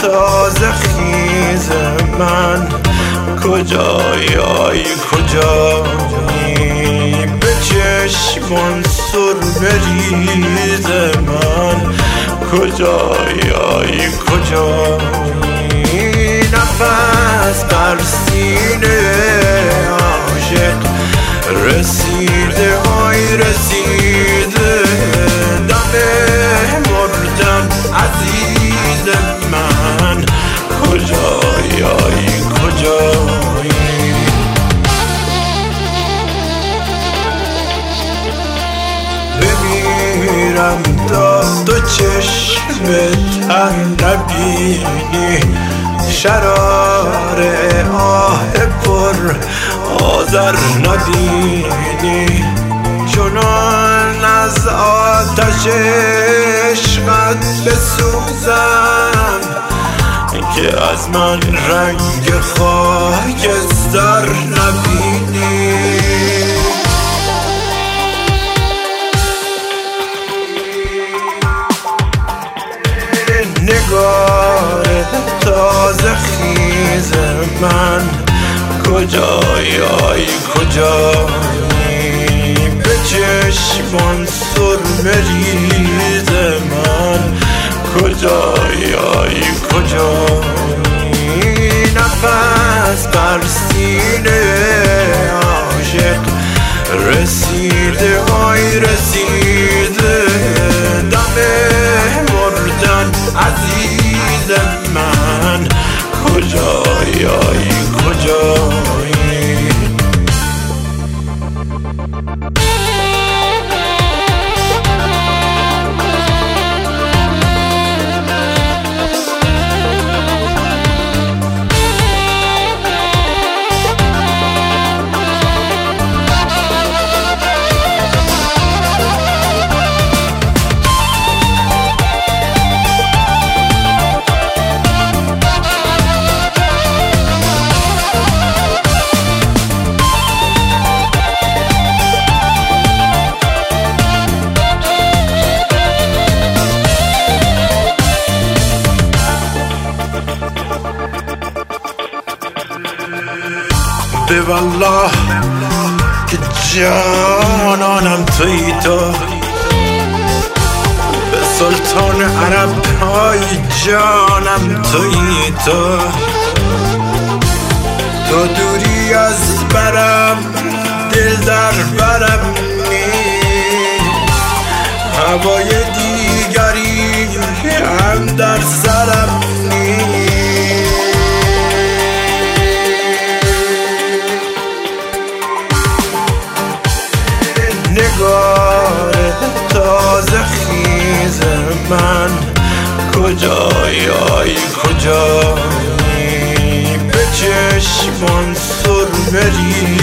تازه خیز من، کجایی کجایی؟ به چشمان سرمه ریز من، کجایی کجایی؟ نفس بر سینه عاشق رسیده، های رسیده، دم مردن عزیز من، کجایی کجایی؟ بمیرم تا تو چشم تر نبینی، شرار آه پر آذر نبینی، چنان از آتش عشقت بسوزم که از من رنگ خاکستر نبینی. نگار تازه خیز من، کجایی کجایی؟ به چشمان سرمه ریز من، کجایی کجایی؟ نفس بر سینه عاشق رسیده، های رسیده، دم مردن عزیز من، کجایی کجایی؟ به والله که جانانم تویی تو، به سلطان عرب های جانم تویی تو، تو دوری از برم دل در برم نیست، هوای دیگری هم در سرم نیست. نگار تازه خیز من، کجایی کجایی؟ به چشمان سرمه ریز